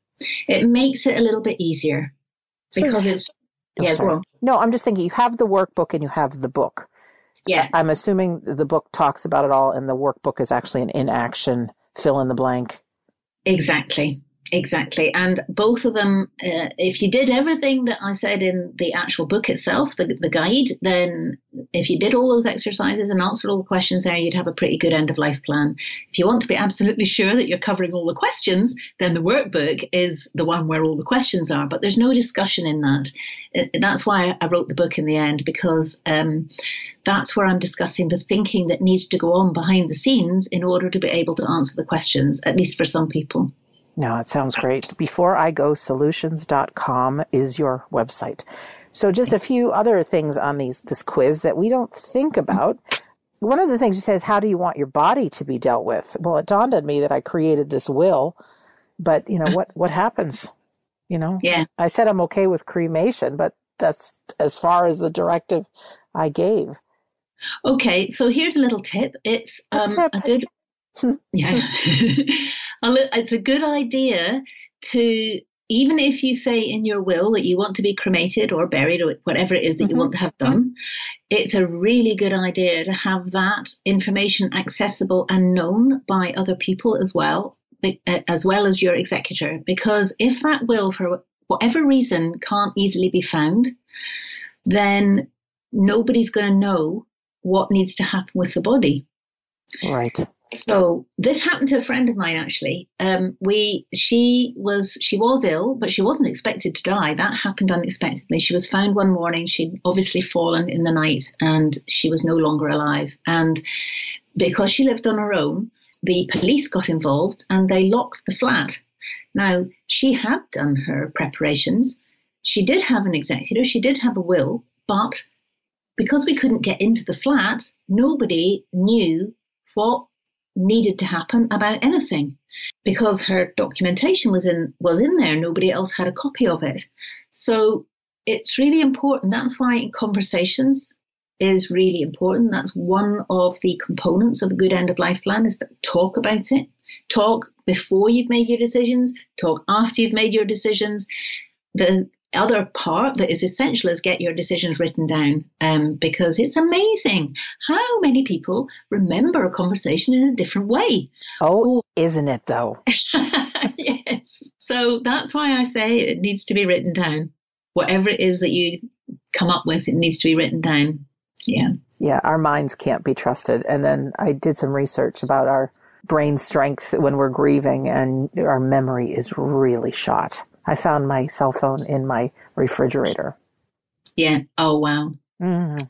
It makes it a little bit easier because so, it's, oh, yeah, go on. No, I'm just thinking you have the workbook and you have the book. Yeah. I'm assuming the book talks about it all and the workbook is actually an inaction fill in the blank. Exactly. Exactly. And both of them, uh, if you did everything that I said in the actual book itself, the, the guide, then if you did all those exercises and answered all the questions there, you'd have a pretty good end of life plan. If you want to be absolutely sure that you're covering all the questions, then the workbook is the one where all the questions are. But there's no discussion in that. It, that's why I wrote the book in the end, because um, that's where I'm discussing the thinking that needs to go on behind the scenes in order to be able to answer the questions, at least for some people. No, it sounds great. Before I Go Solutions dot com is your website. So just a few other things on these this quiz that we don't think about. One of the things you say is, how do you want your body to be dealt with? Well, it dawned on me that I created this will, but you know, what, what happens? You know, yeah. I said I'm okay with cremation, but that's as far as the directive I gave. Okay, so here's a little tip. It's um, a good... yeah, it's a good idea to, even if you say in your will that you want to be cremated or buried or whatever it is that mm-hmm. you want to have done, it's a really good idea to have that information accessible and known by other people as well, as well as your executor. Because if that will, for whatever reason, can't easily be found, then nobody's going to know what needs to happen with the body. Right. So this happened to a friend of mine, actually. Um, we, she was, she was ill, but she wasn't expected to die. That happened unexpectedly. She was found one morning. She'd obviously fallen in the night and she was no longer alive. And because she lived on her own, the police got involved and they locked the flat. Now, she had done her preparations. She did have an executor. She did have a will, but because we couldn't get into the flat, nobody knew what needed to happen about anything, because her documentation was in was in there. Nobody else had a copy of it. So it's really important. That's why conversations is really important. That's one of the components of a good end of life plan, is that talk about it. Talk before you've made your decisions. Talk after you've made your decisions. The other part that is essential is get your decisions written down, um, because it's amazing how many people remember a conversation in a different way. Oh, oh. Isn't it though? Yes. So that's why I say it needs to be written down. Whatever it is that you come up with, it needs to be written down. Yeah. Yeah, our minds can't be trusted. And then I did some research about our brain strength when we're grieving, and our memory is really shot. I found my cell phone in my refrigerator. Yeah. Oh, wow. Mm.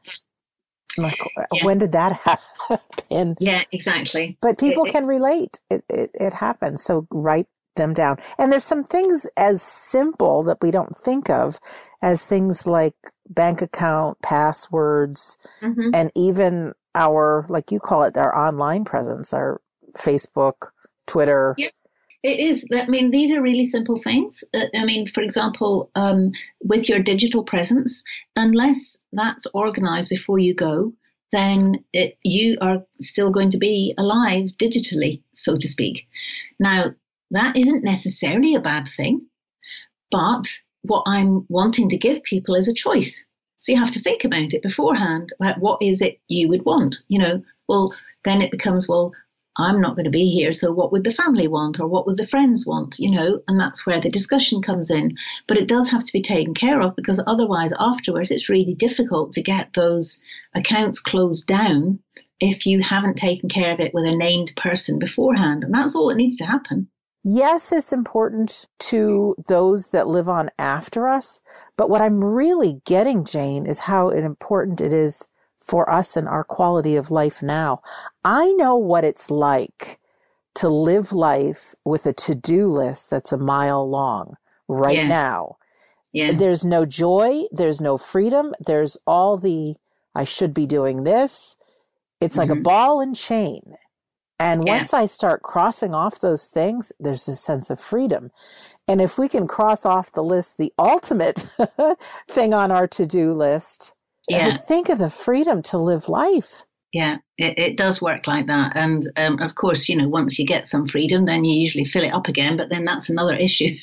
Like, yeah. When did that happen? Yeah, exactly. But people it, can relate. It, it it happens. So write them down. And there's some things as simple that we don't think of as things like bank account, passwords, mm-hmm. and even our, like you call it, our online presence, our Facebook, Twitter. Yeah. It is. I mean, these are really simple things. Uh, I mean, for example, um, with your digital presence, unless that's organized before you go, then it, you are still going to be alive digitally, so to speak. Now, that isn't necessarily a bad thing, but what I'm wanting to give people is a choice. So you have to think about it beforehand, about what is it you would want. You know, well, then it becomes, well, I'm not going to be here, so what would the family want, or what would the friends want, you know, and that's where the discussion comes in. But it does have to be taken care of, because otherwise afterwards it's really difficult to get those accounts closed down if you haven't taken care of it with a named person beforehand. And that's all that needs to happen. Yes, it's important to those that live on after us. But what I'm really getting, Jane, is how important it is for us and our quality of life now. I know what it's like to live life with a to-do list that's a mile long right yeah. now. Yeah. There's no joy. There's no freedom. There's all the, I should be doing this. It's like mm-hmm. a ball and chain. And yeah. once I start crossing off those things, there's a sense of freedom. And if we can cross off the list, the ultimate thing on our to-do list, yeah. think of the freedom to live life. Yeah, it, it does work like that. And um, of course, you know, once you get some freedom, then you usually fill it up again, but then that's another issue.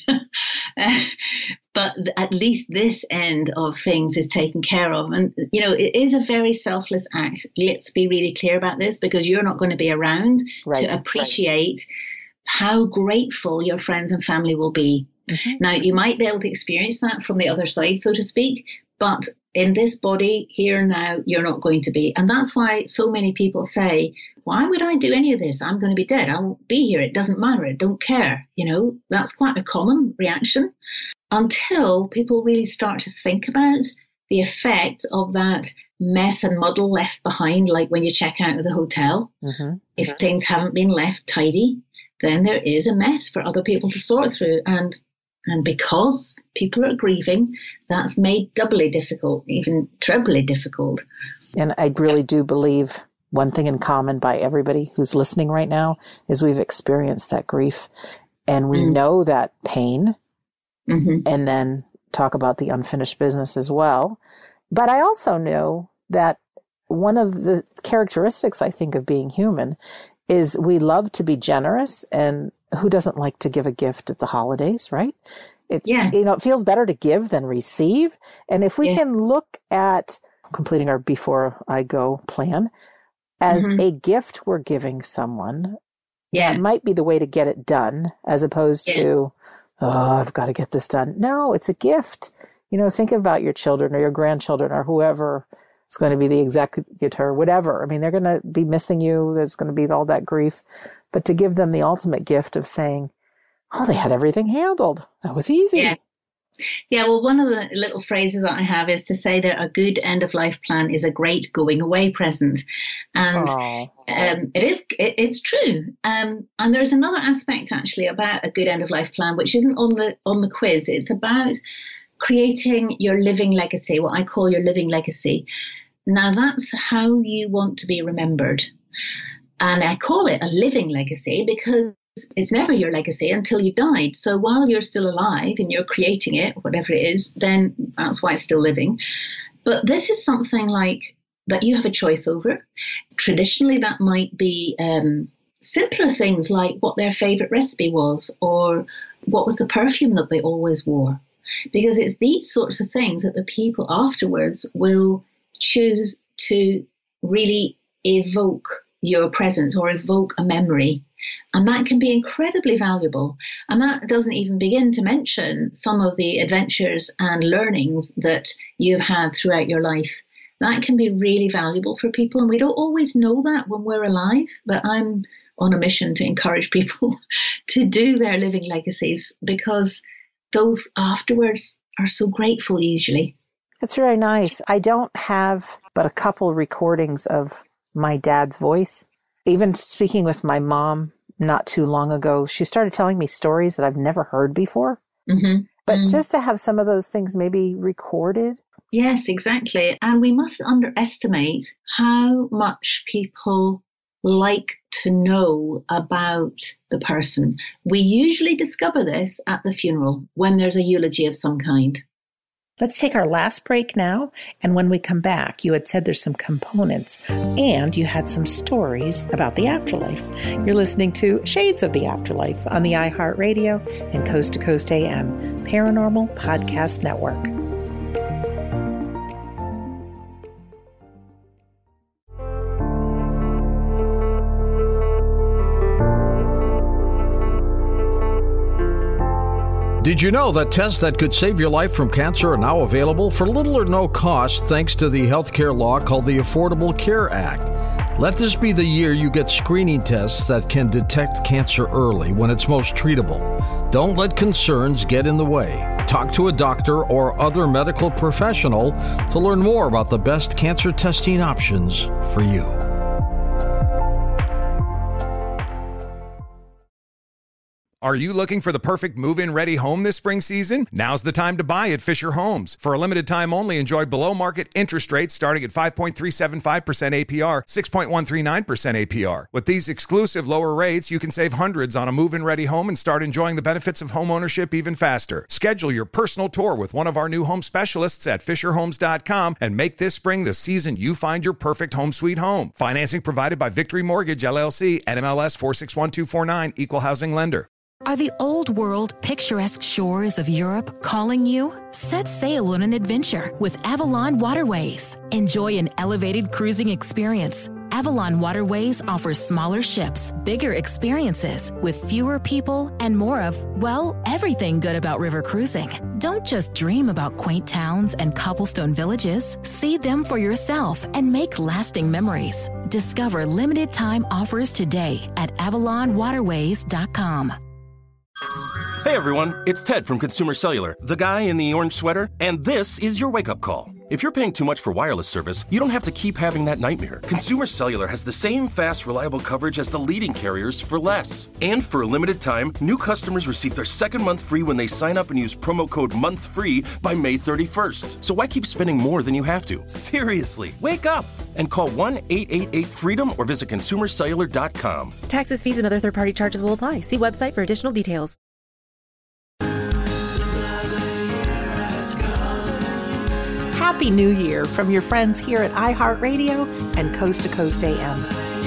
uh, but at least this end of things is taken care of. And, you know, it is a very selfless act. Let's be really clear about this, because you're not going to be around right, to appreciate right. how grateful your friends and family will be. Mm-hmm. Now, you might be able to experience that from the other side, so to speak, but in this body, here now, you're not going to be. And that's why so many people say, why would I do any of this? I'm going to be dead. I won't be here. It doesn't matter. I don't care. You know, that's quite a common reaction until people really start to think about the effect of that mess and muddle left behind, like when you check out of the hotel. Mm-hmm. If things haven't been left tidy, then there is a mess for other people to sort through. And And because people are grieving, that's made doubly difficult, even trebly difficult. And I really do believe one thing in common by everybody who's listening right now is we've experienced that grief and we mm. know that pain, mm-hmm. and then talk about the unfinished business as well. But I also know that one of the characteristics, I think, of being human is we love to be generous, and who doesn't like to give a gift at the holidays, right? It, yeah. You know, it feels better to give than receive. And if we yeah. can look at completing our before I go plan as mm-hmm. a gift we're giving someone, yeah, that might be the way to get it done, as opposed yeah. to, oh, I've got to get this done. No, it's a gift. You know, think about your children or your grandchildren or whoever is going to be the executor, whatever. I mean, they're going to be missing you. There's going to be all that grief. But to give them the ultimate gift of saying, oh, they had everything handled. That was easy. Yeah. Yeah, well, one of the little phrases that I have is to say that a good end-of-life plan is a great going-away present. And um, it is, it, it's true. Um, and there's another aspect, actually, about a good end-of-life plan, which isn't on the on the quiz. It's about creating your living legacy, what I call your living legacy. Now, that's how you want to be remembered. And I call it a living legacy because it's never your legacy until you've died. So while you're still alive and you're creating it, whatever it is, then that's why it's still living. But this is something like that you have a choice over. Traditionally, that might be um, simpler things like what their favorite recipe was or what was the perfume that they always wore. Because it's these sorts of things that the people afterwards will choose to really evoke your presence or evoke a memory. And that can be incredibly valuable. And that doesn't even begin to mention some of the adventures and learnings that you've had throughout your life. That can be really valuable for people. And we don't always know that when we're alive, but I'm on a mission to encourage people to do their living legacies because those afterwards are so grateful usually. That's very nice. I don't have but a couple recordings of my dad's voice. Even speaking with my mom not too long ago, she started telling me stories that I've never heard before. Mm-hmm. But mm. just to have some of those things maybe recorded. Yes, exactly. And we must underestimate how much people like to know about the person. We usually discover this at the funeral when there's a eulogy of some kind. Let's take our last break now. And when we come back, you had said there's some components and you had some stories about the afterlife. You're listening to Shades of the Afterlife on the iHeartRadio and Coast to Coast A M Paranormal Podcast Network. Did you know that tests that could save your life from cancer are now available for little or no cost thanks to the healthcare law called the Affordable Care Act? Let this be the year you get screening tests that can detect cancer early when it's most treatable. Don't let concerns get in the way. Talk to a doctor or other medical professional to learn more about the best cancer testing options for you. Are you looking for the perfect move-in ready home this spring season? Now's the time to buy at Fisher Homes. For a limited time only, enjoy below-market interest rates starting at five point three seven five percent A P R, six point one three nine percent A P R. With these exclusive lower rates, you can save hundreds on a move-in ready home and start enjoying the benefits of home ownership even faster. Schedule your personal tour with one of our new home specialists at fisher homes dot com and make this spring the season you find your perfect home sweet home. Financing provided by Victory Mortgage, L L C, N M L S four six one two four nine, Equal Housing Lender. Are the old world picturesque shores of Europe calling you? Set sail on an adventure with Avalon Waterways. Enjoy an elevated cruising experience, Avalon Waterways offers smaller ships, bigger experiences, with fewer people and more of, well, everything good about river cruising. Don't just dream about quaint towns and cobblestone villages. See them for yourself and make lasting memories. Discover limited time offers today at avalon waterways dot com. Hey everyone, it's Ted from Consumer Cellular, the guy in the orange sweater, and this is your wake-up call. If you're paying too much for wireless service, you don't have to keep having that nightmare. Consumer Cellular has the same fast, reliable coverage as the leading carriers for less. And for a limited time, new customers receive their second month free when they sign up and use promo code MONTHFREE by May thirty-first. So why keep spending more than you have to? Seriously, wake up and call one eight eight eight FREEDOM or visit consumer cellular dot com. Taxes, fees, and other third-party charges will apply. See website for additional details. Happy New Year from your friends here at iHeartRadio and Coast to Coast A M.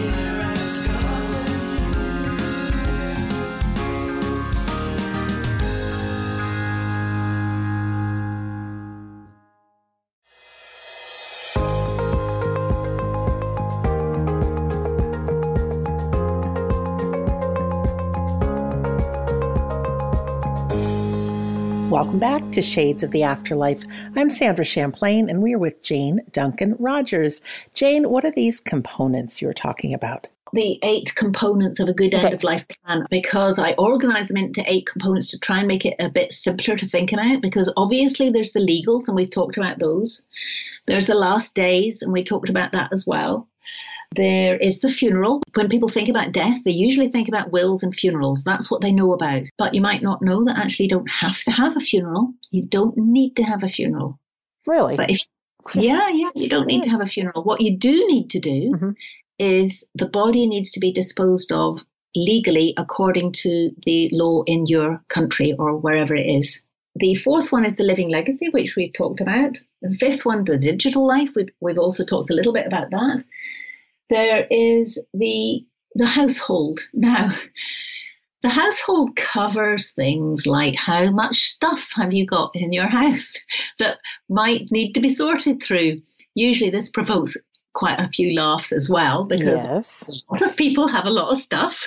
Welcome back to Shades of the Afterlife. I'm Sandra Champlain, and we are with Jane Duncan Rogers. Jane, what are these components you're talking about? The eight components of a good Okay. end-of-life plan, because I organise them into eight components to try and make it a bit simpler to think about, because obviously there's the legals, and we've talked about those. There's the last days, and we talked about that as well. There is the funeral. When people think about death, they usually think about wills and funerals. That's what they know about. But you might not know that actually you don't have to have a funeral. You don't need to have a funeral. Really? But if, yeah, yeah, you don't need to have a funeral. What you do need to do Mm-hmm. is the body needs to be disposed of legally according to the law in your country or wherever it is. The fourth one is the living legacy, which we've talked about. The fifth one, the digital life. We've, we've also talked a little bit about that. There is the the household. Now, the household covers things like how much stuff have you got in your house that might need to be sorted through. Usually this provokes quite a few laughs as well, because Yes. a lot of people have a lot of stuff.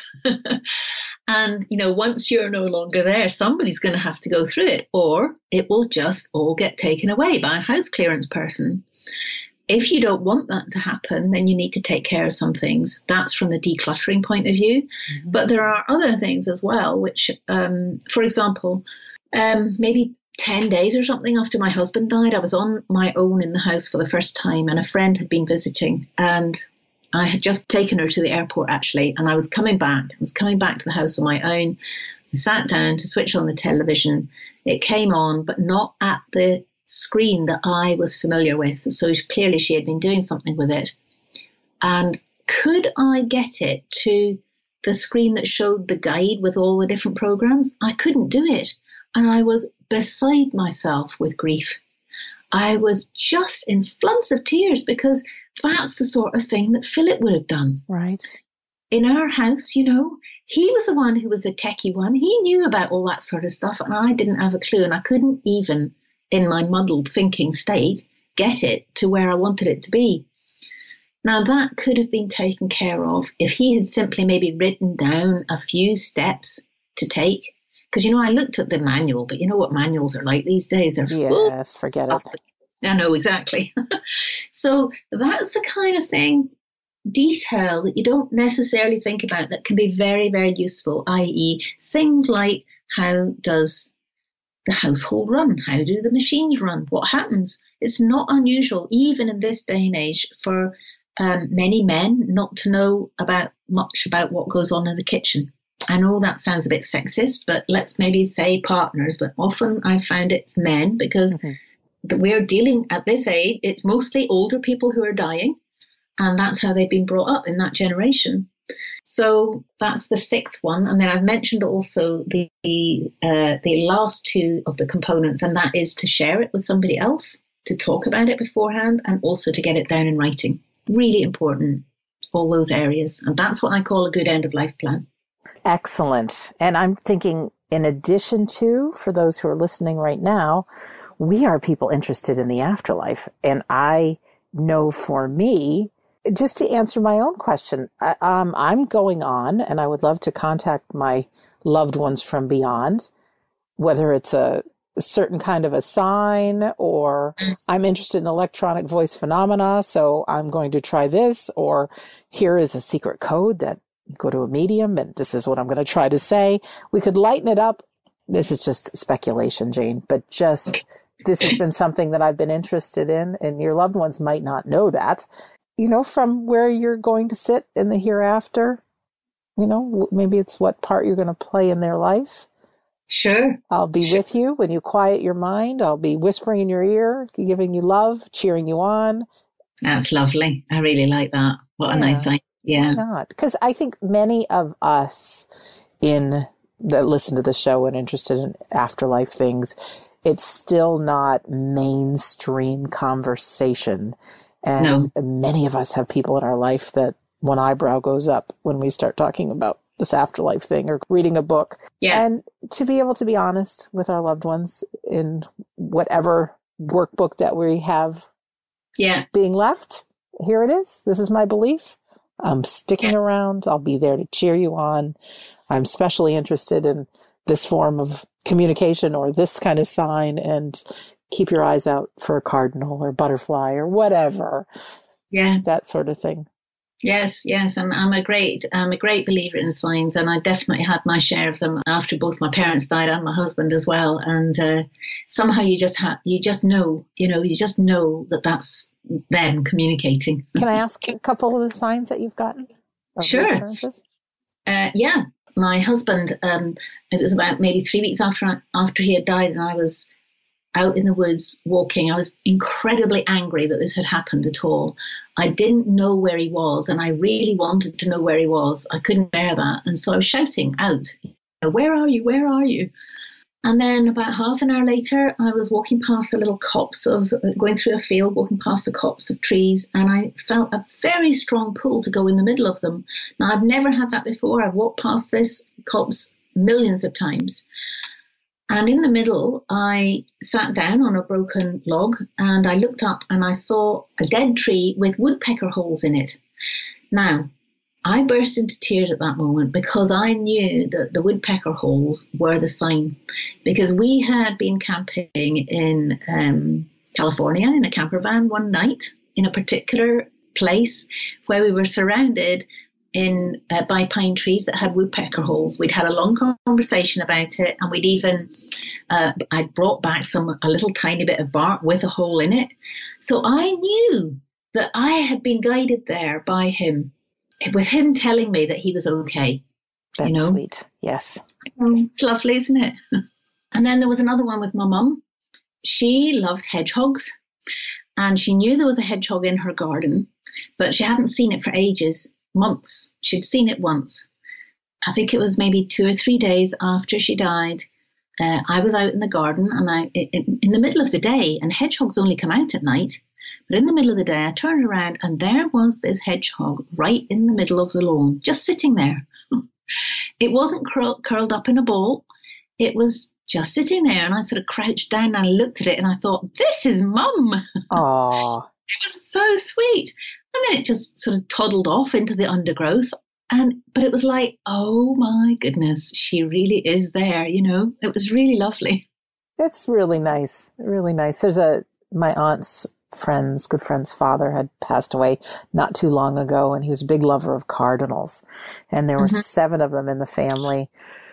And, you know, once you're no longer there, somebody's going to have to go through it, or it will just all get taken away by a house clearance person. If you don't want that to happen, then you need to take care of some things. That's from the decluttering point of view. Mm-hmm. But there are other things as well, which, um, for example, um, maybe ten days or something after my husband died, I was on my own in the house for the first time, and a friend had been visiting, and I had just taken her to the airport, actually, and I was coming back. I was coming back to the house on my own. I sat down to switch on the television. It came on, but not at the screen that I was familiar with. So clearly she had been doing something with it. And could I get it to the screen that showed the guide with all the different programs? I couldn't do it. And I was beside myself with grief. I was just in floods of tears, because that's the sort of thing that Philip would have done. Right. In our house, you know, he was the one who was the techie one. He knew about all that sort of stuff, and I didn't have a clue. And I couldn't even, in my muddled thinking state, get it to where I wanted it to be. Now, that could have been taken care of if he had simply maybe written down a few steps to take. Because, you know, I looked at the manual, but you know what manuals are like these days? They're full. Yes, forget it. I know, exactly. So that's the kind of thing, detail that you don't necessarily think about, that can be very, very useful, that is things like, how does the household run? How do the machines run? What happens? It's not unusual, even in this day and age, for um, many men not to know about much about what goes on in the kitchen. I know that sounds a bit sexist, but let's maybe say partners, but often I found it's men, because mm-hmm. we're dealing at this age, it's mostly older people who are dying, and that's how they've been brought up in that generation. So that's the sixth one. And then I've mentioned also the uh, the last two of the components, and that is to share it with somebody else, to talk about it beforehand, and also to get it down in writing. Really important, all those areas. And that's what I call a good end-of-life plan. Excellent. And I'm thinking, in addition to, for those who are listening right now, we are people interested in the afterlife. And I know for me, just to answer my own question, I, um, I'm going on, and I would love to contact my loved ones from beyond, whether it's a, a certain kind of a sign, or I'm interested in electronic voice phenomena, so I'm going to try this, or here is a secret code that you go to a medium, and this is what I'm going to try to say. We could lighten it up. This is just speculation, Jane, but just this has been something that I've been interested in, and your loved ones might not know that. You know, from where you're going to sit in the hereafter, you know, maybe it's what part you're going to play in their life. Sure. I'll be sure. with you when you quiet your mind. I'll be whispering in your ear, giving you love, cheering you on. That's lovely. I really like that. What yeah. a nice idea. Yeah. Why not? Because I think many of us in that listen to the show and interested in afterlife things, it's still not mainstream conversation. And no. many of us have people in our life that one eyebrow goes up when we start talking about this afterlife thing or reading a book. Yeah. And to be able to be honest with our loved ones in whatever workbook that we have yeah. being left, here it is. This is my belief. I'm sticking yeah. around. I'll be there to cheer you on. I'm especially interested in this form of communication or this kind of sign, and keep your eyes out for a cardinal or butterfly or whatever. Yeah. That sort of thing. Yes, yes. And I'm a great, I'm a great believer in signs, and I definitely had my share of them after both my parents died and my husband as well. And uh, somehow you just have, you just know, you know, you just know that that's them communicating. Can I ask a couple of the signs that you've gotten? Sure. Uh, yeah. My husband, um, it was about maybe three weeks after after he had died, and I was out in the woods walking. I was incredibly angry that this had happened at all. I didn't know where he was, and I really wanted to know where he was. I couldn't bear that. And so I was shouting out, where are you? Where are you? And then about half an hour later, I was walking past a little copse of, going through a field, walking past a copse of trees, and I felt a very strong pull to go in the middle of them. Now, I'd never had that before. I've walked past this copse millions of times. And in the middle, I sat down on a broken log, and I looked up and I saw a dead tree with woodpecker holes in it. Now, I burst into tears at that moment because I knew that the woodpecker holes were the sign, because we had been camping in um, California in a camper van one night in a particular place where we were surrounded in uh, by pine trees that had woodpecker holes. We'd had a long conversation about it, and we'd even uh, I'd brought back some a little tiny bit of bark with a hole in it. So I knew that I had been guided there by him, with him telling me that he was okay. That's you know? Sweet. Yes. It's lovely, isn't it? And then there was another one with my mum. She loved hedgehogs, and she knew there was a hedgehog in her garden, but she hadn't seen it for ages, months. She'd seen it once. I think it was maybe two or three days after she died. Uh, I was out in the garden, and I in, in the middle of the day, and hedgehogs only come out at night. But in the middle of the day, I turned around, and there was this hedgehog right in the middle of the lawn, just sitting there. It wasn't curl, curled up in a ball. It was just sitting there, and I sort of crouched down and I looked at it, and I thought, this is Mum. Aww. It was so sweet. And then it just sort of toddled off into the undergrowth. And but it was like, oh my goodness, she really is there, you know. It was really lovely. It's really nice, really nice. There's a, my aunt's friend's, good friend's father had passed away not too long ago, and he was a big lover of cardinals. And there were mm-hmm. seven of them in the family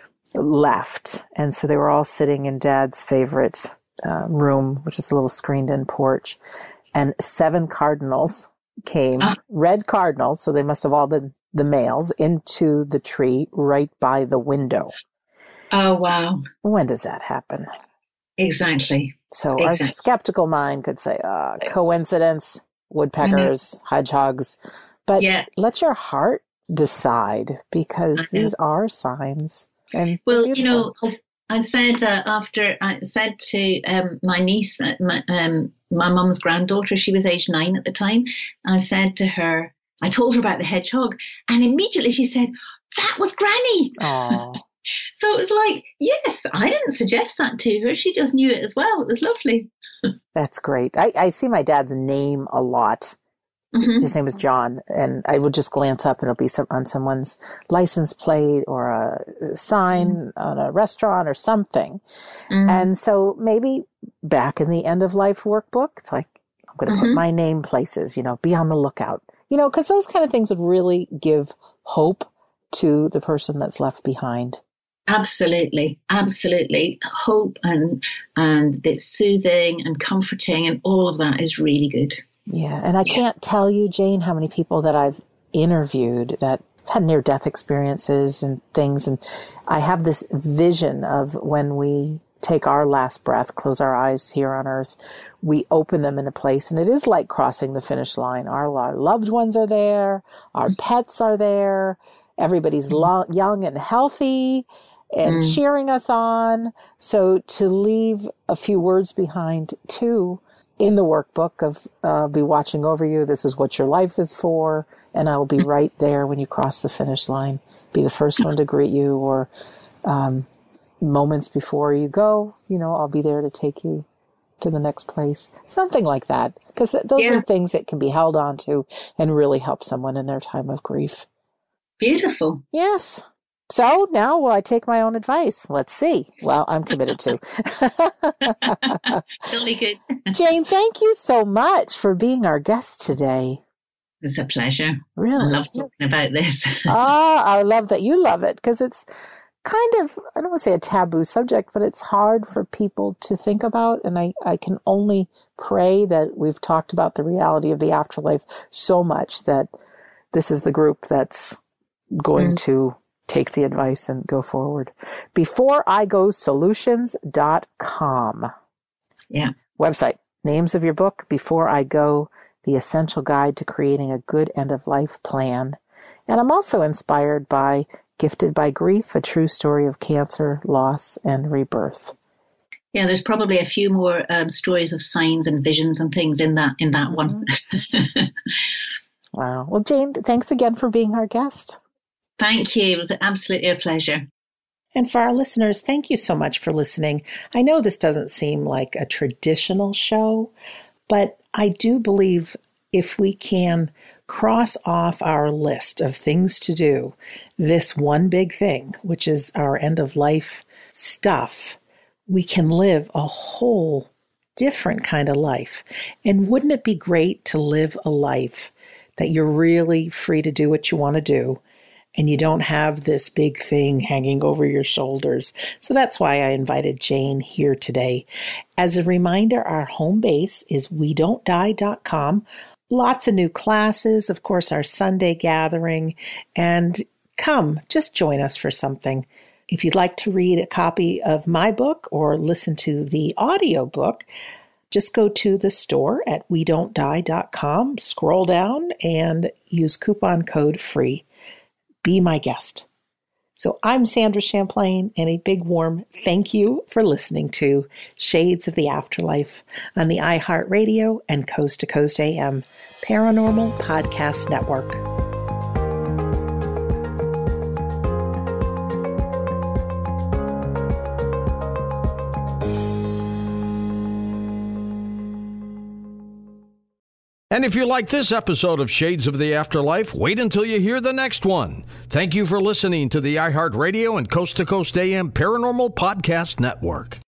left. And so they were all sitting in Dad's favorite uh, room, which is a little screened-in porch. And seven cardinals came, ah. red cardinals, so they must have all been the males, into the tree right by the window. Oh, wow. When does that happen? Exactly. So exactly. Our skeptical mind could say, uh, coincidence, woodpeckers, mm-hmm. hedgehogs. But yeah. let your heart decide, because mm-hmm. these are signs. And well, you know, I said uh, after I said to um, my niece, my, um, my mum's granddaughter, she was age nine at the time. I said to her, I told her about the hedgehog, and immediately she said, that was Granny. Aww. So it was like, yes, I didn't suggest that to her. She just knew it as well. It was lovely. That's great. I, I see my dad's name a lot Mm-hmm. His name is John. And I would just glance up and it'll be some, on someone's license plate or a sign mm-hmm. on a restaurant or something. Mm-hmm. And so maybe back in the end of life workbook, it's like, I'm going to mm-hmm. put my name places, you know, be on the lookout, you know, because those kind of things would really give hope to the person that's left behind. Absolutely. Absolutely. Hope and, and it's soothing and comforting and all of that is really good. Yeah. And I can't tell you, Jane, how many people that I've interviewed that had near-death experiences and things. And I have this vision of when we take our last breath, close our eyes here on earth, we open them in a place. And it is like crossing the finish line. Our, our loved ones are there. Our pets are there. Everybody's lo- young and healthy and mm. cheering us on. So to leave a few words behind, too, in the workbook of uh, be watching over you. This is what your life is for. And I will be right there when you cross the finish line. Be the first one to greet you, or um, moments before you go, you know, I'll be there to take you to the next place. Something like that. Because th- those yeah. are things that can be held on to and really help someone in their time of grief. Beautiful. Yes. So now will I take my own advice? Let's see. Well, I'm committed to. Totally good. Jane, thank you so much for being our guest today. It's a pleasure. Really? I love talking about this. Oh, I love that you love it, because it's kind of, I don't want to say a taboo subject, but it's hard for people to think about. And I, I can only pray that we've talked about the reality of the afterlife so much that this is the group that's going mm. to take the advice and go forward. Before I Go Solutions dot com. Yeah. Website. Names of your book, Before I Go, The Essential Guide to Creating a Good End-of-Life Plan. And I'm also inspired by Gifted by Grief, A True Story of Cancer, Loss, and Rebirth. Yeah, there's probably a few more um, stories of signs and visions and things in that in that mm-hmm. one. Wow. Well, Jane, thanks again for being our guest. Thank you. It was absolutely a pleasure. And for our listeners, thank you so much for listening. I know this doesn't seem like a traditional show, but I do believe if we can cross off our list of things to do, this one big thing, which is our end of life stuff, we can live a whole different kind of life. And wouldn't it be great to live a life that you're really free to do what you want to do, and you don't have this big thing hanging over your shoulders? So that's why I invited Jane here today. As a reminder, our home base is we don't die dot com. Lots of new classes, of course, our Sunday gathering, and come, just join us for something. If you'd like to read a copy of my book or listen to the audio book, just go to the store at we don't die dot com, scroll down, and use coupon code FREE. Be my guest. So I'm Sandra Champlain, and a big warm thank you for listening to Shades of the Afterlife on the iHeartRadio and Coast to Coast A M Paranormal Podcast Network. And if you like this episode of Shades of the Afterlife, wait until you hear the next one. Thank you for listening to the iHeartRadio and Coast to Coast A M Paranormal Podcast Network.